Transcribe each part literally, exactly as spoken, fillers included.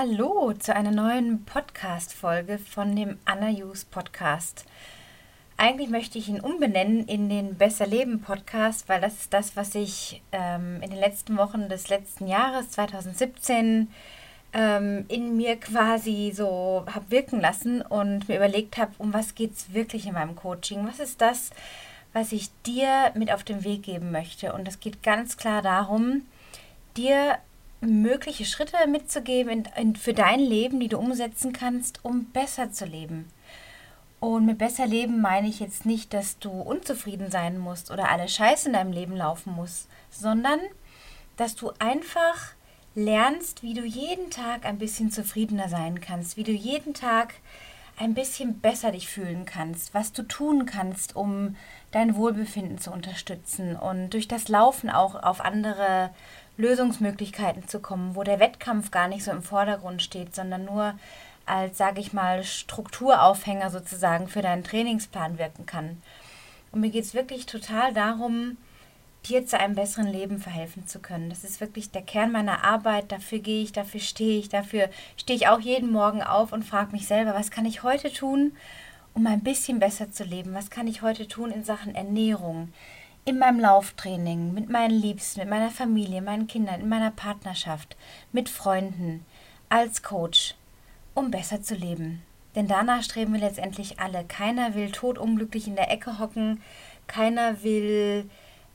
Hallo zu einer neuen Podcast-Folge von dem Anna Hughes Podcast. Eigentlich möchte ich ihn umbenennen in den Besser Leben Podcast, weil das ist das, was ich ähm, in den letzten Wochen des letzten Jahres, zwanzig siebzehn, ähm, in mir quasi so habe wirken lassen und mir überlegt habe, um was geht es wirklich in meinem Coaching? Was ist das, was ich dir mit auf den Weg geben möchte? Und es geht ganz klar darum, dir mögliche Schritte mitzugeben in, in, für dein Leben, die du umsetzen kannst, um besser zu leben. Und mit besser leben meine ich jetzt nicht, dass du unzufrieden sein musst oder alles Scheiße in deinem Leben laufen muss, sondern dass du einfach lernst, wie du jeden Tag ein bisschen zufriedener sein kannst, wie du jeden Tag ein bisschen besser dich fühlen kannst, was du tun kannst, um dein Wohlbefinden zu unterstützen und durch das Laufen auch auf andere Lösungsmöglichkeiten zu kommen, wo der Wettkampf gar nicht so im Vordergrund steht, sondern nur als, sage ich mal, Strukturaufhänger sozusagen für deinen Trainingsplan wirken kann. Und mir geht es wirklich total darum, dir zu einem besseren Leben verhelfen zu können. Das ist wirklich der Kern meiner Arbeit, dafür gehe ich, dafür stehe ich, dafür stehe ich auch jeden Morgen auf und frage mich selber, was kann ich heute tun, um ein bisschen besser zu leben? Was kann ich heute tun in Sachen Ernährung, in meinem Lauftraining, mit meinen Liebsten, mit meiner Familie, meinen Kindern, in meiner Partnerschaft, mit Freunden, als Coach, um besser zu leben. Denn danach streben wir letztendlich alle. Keiner will todunglücklich in der Ecke hocken, keiner will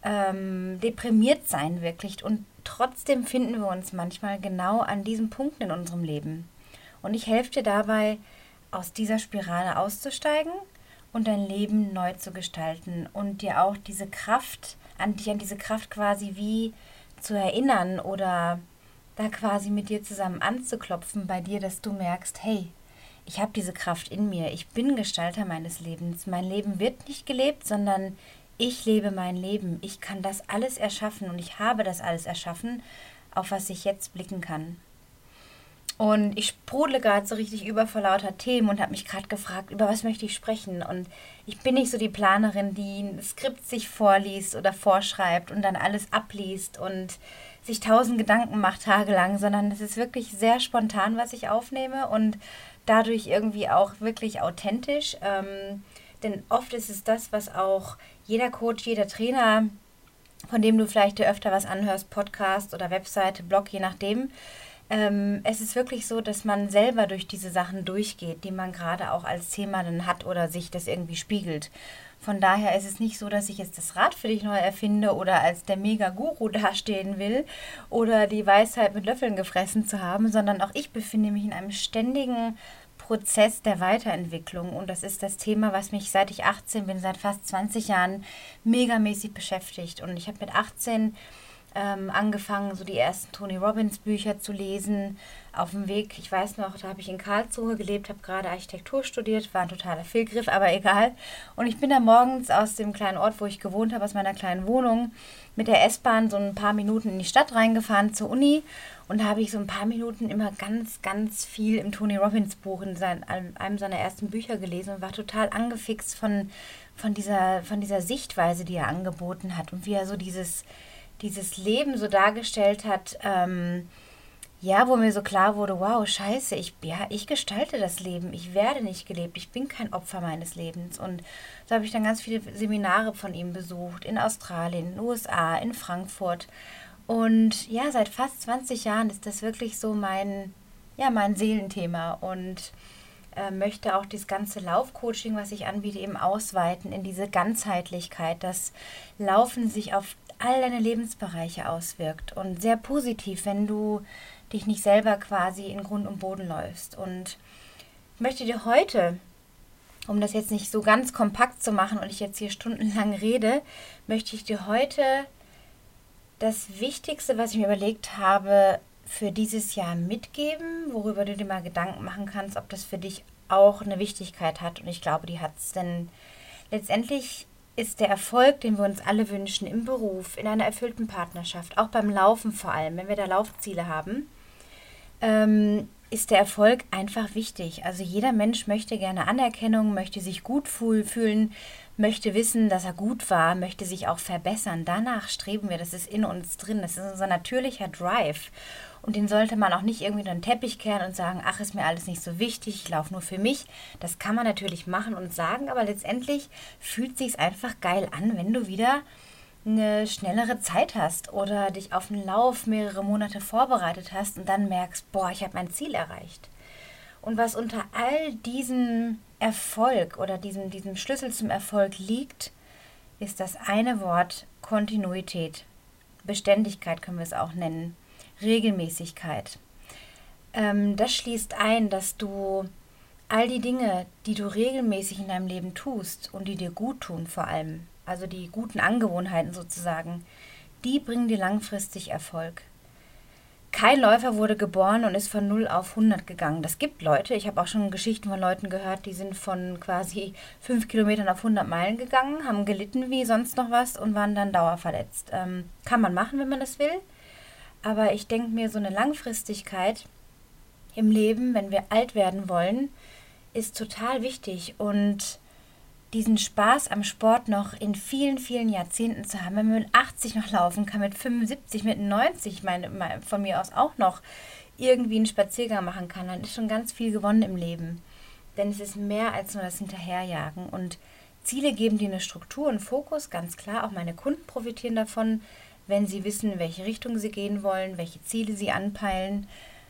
ähm, deprimiert sein wirklich. Und trotzdem finden wir uns manchmal genau an diesen Punkten in unserem Leben. Und ich helfe dir dabei, aus dieser Spirale auszusteigen und dein Leben neu zu gestalten und dir auch diese Kraft, an dich an diese Kraft quasi wie zu erinnern oder da quasi mit dir zusammen anzuklopfen bei dir, dass du merkst, hey, ich habe diese Kraft in mir, ich bin Gestalter meines Lebens, mein Leben wird nicht gelebt, sondern ich lebe mein Leben, ich kann das alles erschaffen und ich habe das alles erschaffen, auf was ich jetzt blicken kann. Und ich sprudle gerade so richtig über vor lauter Themen und habe mich gerade gefragt, über was möchte ich sprechen. Und ich bin nicht so die Planerin, die ein Skript sich vorliest oder vorschreibt und dann alles abliest und sich tausend Gedanken macht tagelang, sondern es ist wirklich sehr spontan, was ich aufnehme und dadurch irgendwie auch wirklich authentisch. Ähm, denn oft ist es das, was auch jeder Coach, jeder Trainer, von dem du vielleicht dir öfter was anhörst, Podcast oder Webseite, Blog, je nachdem, Ähm, es ist wirklich so, dass man selber durch diese Sachen durchgeht, die man gerade auch als Thema dann hat oder sich das irgendwie spiegelt. Von daher ist es nicht so, dass ich jetzt das Rad für dich neu erfinde oder als der Mega-Guru dastehen will oder die Weisheit mit Löffeln gefressen zu haben, sondern auch ich befinde mich in einem ständigen Prozess der Weiterentwicklung. Und das ist das Thema, was mich seit ich achtzehn bin, seit fast zwanzig Jahren megamäßig beschäftigt. Und ich habe mit achtzehn Ähm, angefangen, so die ersten Tony Robbins Bücher zu lesen. Auf dem Weg, ich weiß noch, da habe ich in Karlsruhe gelebt, habe gerade Architektur studiert, war ein totaler Fehlgriff, aber egal. Und ich bin da morgens aus dem kleinen Ort, wo ich gewohnt habe, aus meiner kleinen Wohnung, mit der S-Bahn so ein paar Minuten in die Stadt reingefahren zur Uni. Und da habe ich so ein paar Minuten immer ganz, ganz viel im Tony Robbins Buch, in sein, einem seiner ersten Bücher gelesen und war total angefixt von, von, dieser, von dieser Sichtweise, die er angeboten hat und wie er so dieses dieses Leben so dargestellt hat, ähm, ja, wo mir so klar wurde, wow, scheiße, ich, ja, ich gestalte das Leben, ich werde nicht gelebt, ich bin kein Opfer meines Lebens. Und so habe ich dann ganz viele Seminare von ihm besucht, in Australien, in den U S A, in Frankfurt. Und ja, seit fast zwanzig Jahren ist das wirklich so mein, ja, mein Seelenthema und äh, möchte auch das ganze Laufcoaching, was ich anbiete, eben ausweiten in diese Ganzheitlichkeit, dass Laufen sich auf all deine Lebensbereiche auswirkt und sehr positiv, wenn du dich nicht selber quasi in Grund und Boden läufst. Und ich möchte dir heute, um das jetzt nicht so ganz kompakt zu machen und ich jetzt hier stundenlang rede, möchte ich dir heute das Wichtigste, was ich mir überlegt habe, für dieses Jahr mitgeben, worüber du dir mal Gedanken machen kannst, ob das für dich auch eine Wichtigkeit hat. Und ich glaube, die hat es, denn letztendlich ist der Erfolg, den wir uns alle wünschen, im Beruf, in einer erfüllten Partnerschaft, auch beim Laufen vor allem, wenn wir da Laufziele haben, ähm, ist der Erfolg einfach wichtig. Also jeder Mensch möchte gerne Anerkennung, möchte sich gut fühlen, möchte wissen, dass er gut war, möchte sich auch verbessern. Danach streben wir, das ist in uns drin, das ist unser natürlicher Drive. Und den sollte man auch nicht irgendwie unter den Teppich kehren und sagen, ach, ist mir alles nicht so wichtig, ich laufe nur für mich. Das kann man natürlich machen und sagen, aber letztendlich fühlt es sich einfach geil an, wenn du wieder eine schnellere Zeit hast oder dich auf einen Lauf mehrere Monate vorbereitet hast und dann merkst, boah, ich habe mein Ziel erreicht. Und was unter all diesem Erfolg oder diesem, diesem Schlüssel zum Erfolg liegt, ist das eine Wort Kontinuität. Beständigkeit können wir es auch nennen. Regelmäßigkeit. Ähm, das schließt ein, dass du all die Dinge, die du regelmäßig in deinem Leben tust und die dir gut tun vor allem, also die guten Angewohnheiten sozusagen, die bringen dir langfristig Erfolg. Kein Läufer wurde geboren und ist von null auf hundert gegangen. Das gibt Leute, ich habe auch schon Geschichten von Leuten gehört, die sind von quasi fünf Kilometern auf hundert Meilen gegangen, haben gelitten wie sonst noch was und waren dann dauerverletzt. Ähm, kann man machen, wenn man das will, aber ich denke mir, so eine Langfristigkeit im Leben, wenn wir alt werden wollen, ist total wichtig und diesen Spaß am Sport noch in vielen, vielen Jahrzehnten zu haben. Wenn man mit achtzig noch laufen kann, mit fünfundsiebzig, mit neunzig, ich meine, von mir aus auch noch irgendwie einen Spaziergang machen kann, dann ist schon ganz viel gewonnen im Leben. Denn es ist mehr als nur das Hinterherjagen. Und Ziele geben dir eine Struktur und Fokus, ganz klar. Auch meine Kunden profitieren davon, wenn sie wissen, in welche Richtung sie gehen wollen, welche Ziele sie anpeilen.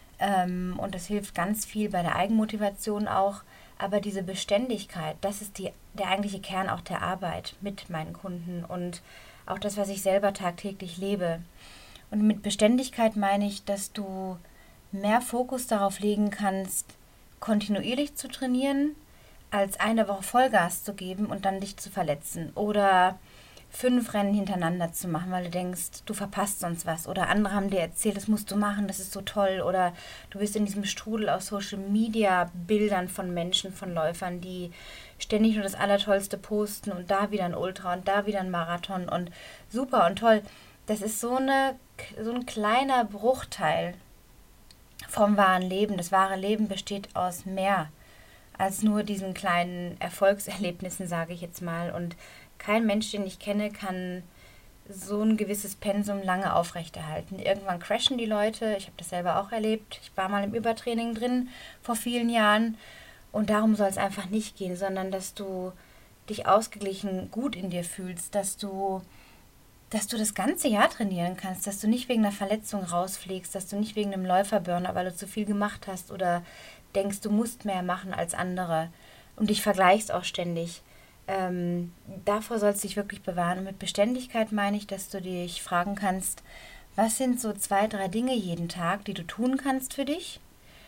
Und das hilft ganz viel bei der Eigenmotivation auch. Aber diese Beständigkeit, das ist die, der eigentliche Kern auch der Arbeit mit meinen Kunden und auch das, was ich selber tagtäglich lebe. Und mit Beständigkeit meine ich, dass du mehr Fokus darauf legen kannst, kontinuierlich zu trainieren, als eine Woche Vollgas zu geben und dann dich zu verletzen. Oder fünf Rennen hintereinander zu machen, weil du denkst, du verpasst sonst was. Oder andere haben dir erzählt, das musst du machen, das ist so toll. Oder du bist in diesem Strudel aus Social Media Bildern von Menschen, von Läufern, die ständig nur das Allertollste posten und da wieder ein Ultra und da wieder ein Marathon und super und toll. Das ist so, eine, so ein kleiner Bruchteil vom wahren Leben. Das wahre Leben besteht aus mehr als nur diesen kleinen Erfolgserlebnissen, sage ich jetzt mal. Und kein Mensch, den ich kenne, kann so ein gewisses Pensum lange aufrechterhalten. Irgendwann crashen die Leute. Ich habe das selber auch erlebt. Ich war mal im Übertraining drin vor vielen Jahren. Und darum soll es einfach nicht gehen, sondern dass du dich ausgeglichen gut in dir fühlst, dass du, dass du das ganze Jahr trainieren kannst, dass du nicht wegen einer Verletzung rausfliegst, dass du nicht wegen einem Läuferburner, weil du zu viel gemacht hast oder denkst, du musst mehr machen als andere und dich vergleichst auch ständig. Ähm, davor sollst du dich wirklich bewahren. Und mit Beständigkeit meine ich, dass du dich fragen kannst, was sind so zwei, drei Dinge jeden Tag, die du tun kannst für dich,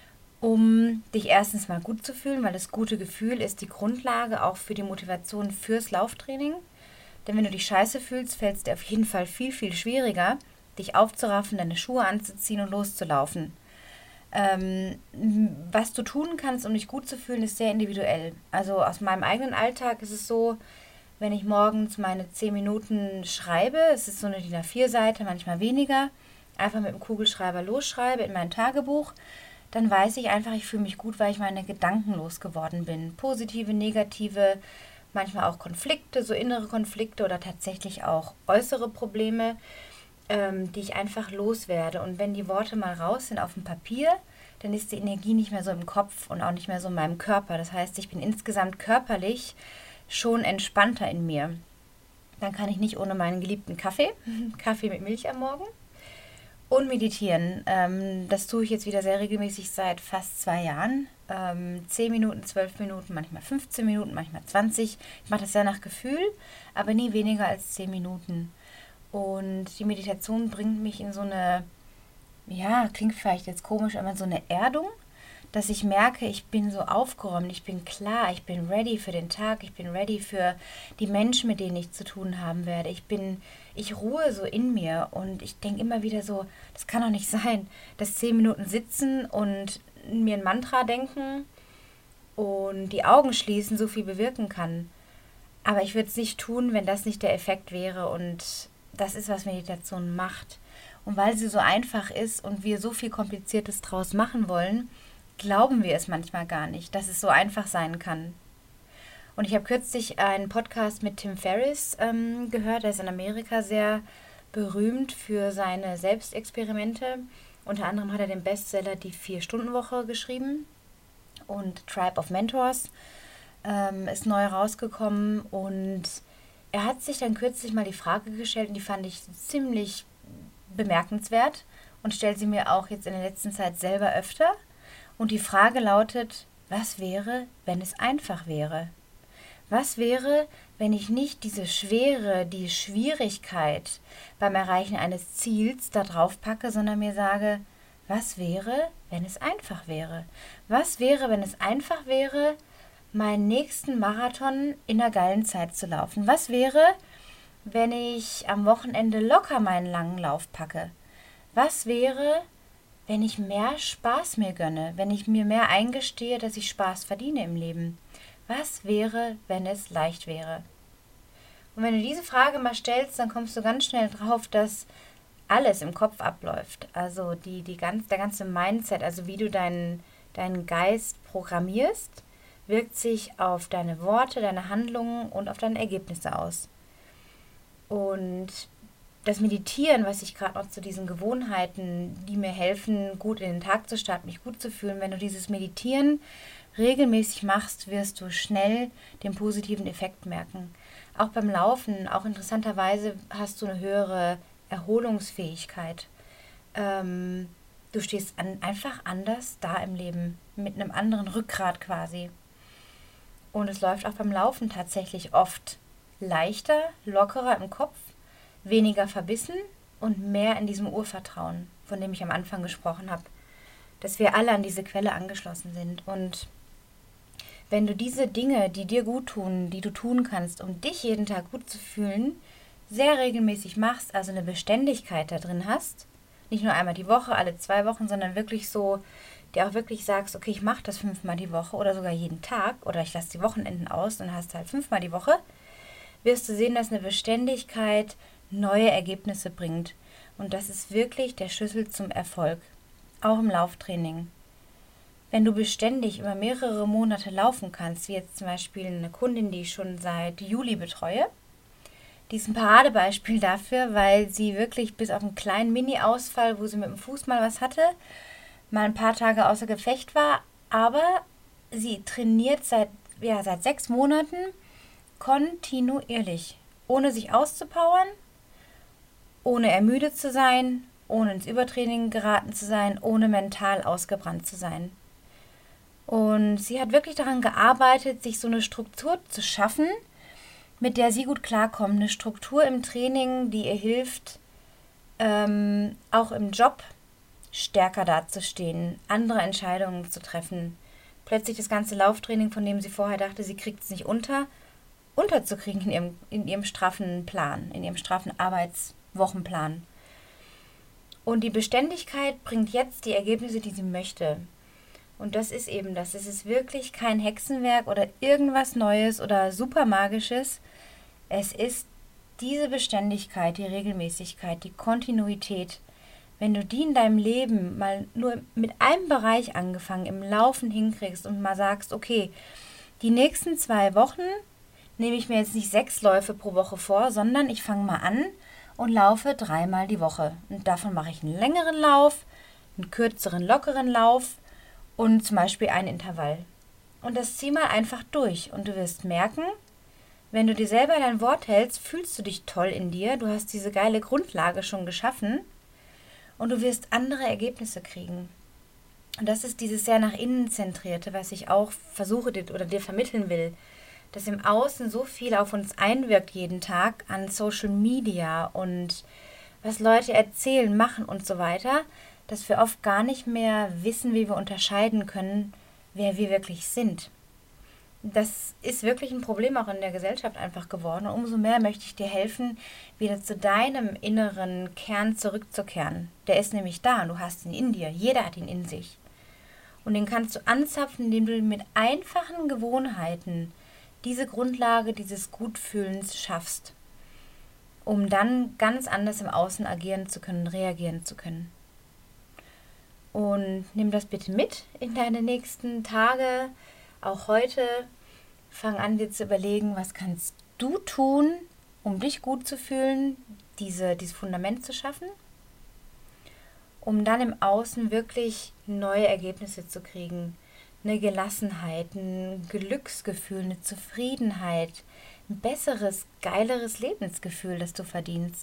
um dich erstens mal gut zu fühlen, weil das gute Gefühl ist die Grundlage auch für die Motivation fürs Lauftraining. Denn wenn du dich scheiße fühlst, fällt es dir auf jeden Fall viel, viel schwieriger, dich aufzuraffen, deine Schuhe anzuziehen und loszulaufen. Ähm, was du tun kannst, um dich gut zu fühlen, ist sehr individuell. Also aus meinem eigenen Alltag ist es so, wenn ich morgens meine zehn Minuten schreibe, es ist so eine D I N A vier Seite, manchmal weniger, einfach mit dem Kugelschreiber losschreibe in mein Tagebuch, dann weiß ich einfach, ich fühle mich gut, weil ich meine Gedanken losgeworden bin. Positive, negative, manchmal auch Konflikte, so innere Konflikte oder tatsächlich auch äußere Probleme, ähm, die ich einfach loswerde. Und wenn die Worte mal raus sind auf dem Papier, dann ist die Energie nicht mehr so im Kopf und auch nicht mehr so in meinem Körper. Das heißt, ich bin insgesamt körperlich schon entspannter in mir. Dann kann ich nicht ohne meinen geliebten Kaffee, Kaffee mit Milch am Morgen, und meditieren. Ähm, das tue ich jetzt wieder sehr regelmäßig seit fast zwei Jahren. Ähm, zehn Minuten, zwölf Minuten, manchmal fünfzehn Minuten, manchmal zwanzig. Ich mache das ja nach Gefühl, aber nie weniger als zehn Minuten. Und die Meditation bringt mich in so eine, ja, klingt vielleicht jetzt komisch, aber so eine Erdung, dass ich merke, ich bin so aufgeräumt, ich bin klar, ich bin ready für den Tag, ich bin ready für die Menschen, mit denen ich zu tun haben werde. Ich bin, ich ruhe so in mir und ich denke immer wieder so, das kann doch nicht sein, dass zehn Minuten sitzen und mir ein Mantra denken und die Augen schließen so viel bewirken kann. Aber ich würde es nicht tun, wenn das nicht der Effekt wäre, und das ist, was Meditation macht. Und weil sie so einfach ist und wir so viel Kompliziertes draus machen wollen, glauben wir es manchmal gar nicht, dass es so einfach sein kann. Und ich habe kürzlich einen Podcast mit Tim Ferriss ähm, gehört. Er ist in Amerika sehr berühmt für seine Selbstexperimente. Unter anderem hat er den Bestseller Die Vier-Stunden-Woche geschrieben und Tribe of Mentors ähm, ist neu rausgekommen und er hat sich dann kürzlich mal die Frage gestellt und die fand ich ziemlich bemerkenswert und stellt sie mir auch jetzt in der letzten Zeit selber öfter. Und die Frage lautet, was wäre, wenn es einfach wäre? Was wäre, wenn ich nicht diese Schwere, die Schwierigkeit beim Erreichen eines Ziels da drauf packe, sondern mir sage, was wäre, wenn es einfach wäre? Was wäre, wenn es einfach wäre, meinen nächsten Marathon in einer geilen Zeit zu laufen? Was wäre, wenn ich am Wochenende locker meinen langen Lauf packe? Was wäre, wenn ich mehr Spaß mir gönne, wenn ich mir mehr eingestehe, dass ich Spaß verdiene im Leben? Was wäre, wenn es leicht wäre? Und wenn du diese Frage mal stellst, dann kommst du ganz schnell drauf, dass alles im Kopf abläuft. Also die, die ganz, der ganze Mindset, also wie du deinen, deinen Geist programmierst, wirkt sich auf deine Worte, deine Handlungen und auf deine Ergebnisse aus. Und das Meditieren, was ich gerade noch zu diesen Gewohnheiten, die mir helfen, gut in den Tag zu starten, mich gut zu fühlen, wenn du dieses Meditieren regelmäßig machst, wirst du schnell den positiven Effekt merken. Auch beim Laufen, auch interessanterweise hast du eine höhere Erholungsfähigkeit. Ähm, du stehst an, einfach anders da im Leben, mit einem anderen Rückgrat quasi. Und es läuft auch beim Laufen tatsächlich oft leichter, lockerer im Kopf, weniger verbissen und mehr in diesem Urvertrauen, von dem ich am Anfang gesprochen habe, dass wir alle an diese Quelle angeschlossen sind. Und wenn du diese Dinge, die dir gut tun, die du tun kannst, um dich jeden Tag gut zu fühlen, sehr regelmäßig machst, also eine Beständigkeit da drin hast, nicht nur einmal die Woche, alle zwei Wochen, sondern wirklich so, dir auch wirklich sagst, okay, ich mache das fünfmal die Woche oder sogar jeden Tag oder ich lasse die Wochenenden aus und hast halt fünfmal die Woche, wirst du sehen, dass eine Beständigkeit neue Ergebnisse bringt. Und das ist wirklich der Schlüssel zum Erfolg, auch im Lauftraining. Wenn du beständig über mehrere Monate laufen kannst, wie jetzt zum Beispiel eine Kundin, die ich schon seit Juli betreue, die ist ein Paradebeispiel dafür, weil sie wirklich bis auf einen kleinen Mini-Ausfall, wo sie mit dem Fuß mal was hatte, mal ein paar Tage außer Gefecht war, aber sie trainiert seit, ja, seit sechs Monaten kontinuierlich, ohne sich auszupowern, ohne ermüdet zu sein, ohne ins Übertraining geraten zu sein, ohne mental ausgebrannt zu sein. Und sie hat wirklich daran gearbeitet, sich so eine Struktur zu schaffen, mit der sie gut klarkommt. Eine Struktur im Training, die ihr hilft, ähm, auch im Job stärker dazustehen, andere Entscheidungen zu treffen. Plötzlich das ganze Lauftraining, von dem sie vorher dachte, sie kriegt es nicht unter, unterzukriegen in ihrem, in ihrem straffen Plan, in ihrem straffen Arbeitswochenplan. Und die Beständigkeit bringt jetzt die Ergebnisse, die sie möchte. Und das ist eben das. Es ist wirklich kein Hexenwerk oder irgendwas Neues oder super Magisches. Es ist diese Beständigkeit, die Regelmäßigkeit, die Kontinuität. Wenn du die in deinem Leben mal nur mit einem Bereich angefangen im Laufen hinkriegst und mal sagst, okay, die nächsten zwei Wochen nehme ich mir jetzt nicht sechs Läufe pro Woche vor, sondern ich fange mal an und laufe dreimal die Woche. Und davon mache ich einen längeren Lauf, einen kürzeren, lockeren Lauf und zum Beispiel ein Intervall. Und das zieh mal einfach durch. Und du wirst merken, wenn du dir selber dein Wort hältst, fühlst du dich toll in dir. Du hast diese geile Grundlage schon geschaffen und du wirst andere Ergebnisse kriegen. Und das ist dieses sehr nach innen zentrierte, was ich auch versuche dir oder dir vermitteln will, dass im Außen so viel auf uns einwirkt jeden Tag an Social Media und was Leute erzählen, machen und so weiter, dass wir oft gar nicht mehr wissen, wie wir unterscheiden können, wer wir wirklich sind. Das ist wirklich ein Problem auch in der Gesellschaft einfach geworden. Und umso mehr möchte ich dir helfen, wieder zu deinem inneren Kern zurückzukehren. Der ist nämlich da und du hast ihn in dir. Jeder hat ihn in sich. Und den kannst du anzapfen, indem du mit einfachen Gewohnheiten diese Grundlage dieses Gutfühlens schaffst, um dann ganz anders im Außen agieren zu können, reagieren zu können. Und nimm das bitte mit in deine nächsten Tage, auch heute. Fang an, dir zu überlegen, was kannst du tun, um dich gut zu fühlen, diese, dieses Fundament zu schaffen. um dann im Außen wirklich neue Ergebnisse zu kriegen. Eine Gelassenheit, ein Glücksgefühl, eine Zufriedenheit, ein besseres, geileres Lebensgefühl, das du verdienst.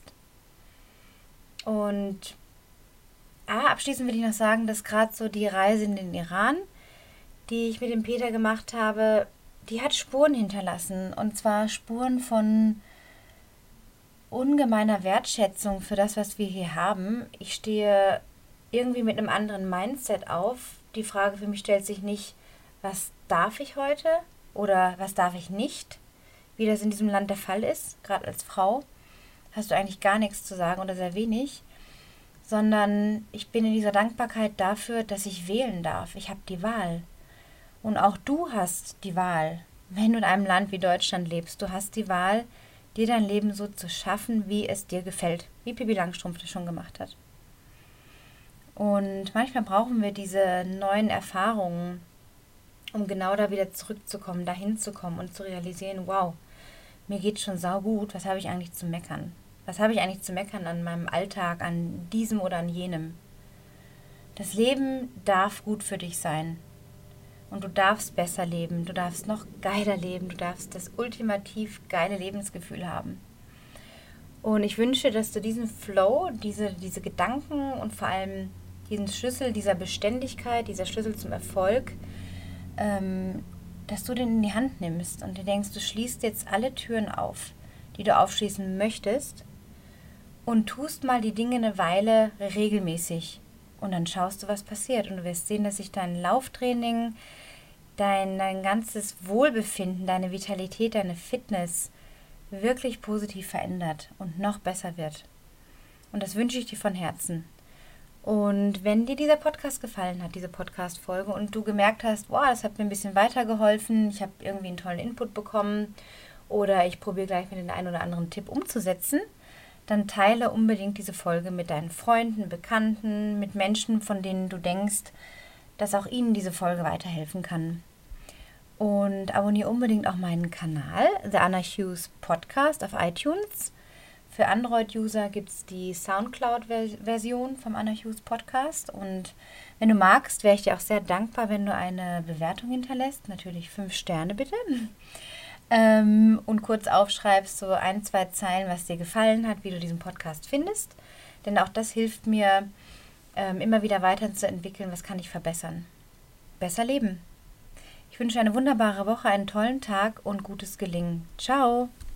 Und ah, abschließend will ich noch sagen, dass gerade so die Reise in den Iran, die ich mit dem Peter gemacht habe, die hat Spuren hinterlassen. Und zwar Spuren von ungemeiner Wertschätzung für das, was wir hier haben. Ich stehe irgendwie mit einem anderen Mindset auf. Die Frage für mich stellt sich nicht, was darf ich heute oder was darf ich nicht, wie das in diesem Land der Fall ist. Gerade als Frau hast du eigentlich gar nichts zu sagen oder sehr wenig, sondern ich bin in dieser Dankbarkeit dafür, dass ich wählen darf. Ich habe die Wahl. Und auch du hast die Wahl. Wenn du in einem Land wie Deutschland lebst, du hast die Wahl, dir dein Leben so zu schaffen, wie es dir gefällt, wie Pippi Langstrumpf das schon gemacht hat. Und manchmal brauchen wir diese neuen Erfahrungen, um genau da wieder zurückzukommen, dahin zu kommen und zu realisieren, wow, mir geht schon saugut, was habe ich eigentlich zu meckern? Was habe ich eigentlich zu meckern an meinem Alltag, an diesem oder an jenem? Das Leben darf gut für dich sein. Und du darfst besser leben, du darfst noch geiler leben, du darfst das ultimativ geile Lebensgefühl haben. Und ich wünsche, dass du diesen Flow, diese, diese Gedanken und vor allem diesen Schlüssel dieser Beständigkeit, dieser Schlüssel zum Erfolg, ähm, dass du den in die Hand nimmst und dir denkst, du schließt jetzt alle Türen auf, die du aufschließen möchtest und tust mal die Dinge eine Weile regelmäßig. Und dann schaust du, was passiert. Und du wirst sehen, dass sich dein Lauftraining, dein, dein ganzes Wohlbefinden, deine Vitalität, deine Fitness wirklich positiv verändert und noch besser wird. Und das wünsche ich dir von Herzen. Und wenn dir dieser Podcast gefallen hat, diese Podcast-Folge, und du gemerkt hast, wow, das hat mir ein bisschen weitergeholfen, ich habe irgendwie einen tollen Input bekommen oder ich probiere gleich mit den einen oder anderen Tipp umzusetzen, dann teile unbedingt diese Folge mit deinen Freunden, Bekannten, mit Menschen, von denen du denkst, dass auch ihnen diese Folge weiterhelfen kann. Und abonniere unbedingt auch meinen Kanal, The Anna Hughes Podcast auf iTunes. Für Android-User gibt es die Soundcloud-Version vom Anna Hughes Podcast. Und wenn du magst, wäre ich dir auch sehr dankbar, wenn du eine Bewertung hinterlässt. Natürlich fünf Sterne bitte. Ähm, und kurz aufschreibst, so ein, zwei Zeilen, was dir gefallen hat, wie du diesen Podcast findest. Denn auch das hilft mir, ähm, immer wieder weiterzuentwickeln, was kann ich verbessern. Besser leben. Ich wünsche eine wunderbare Woche, einen tollen Tag und gutes Gelingen. Ciao!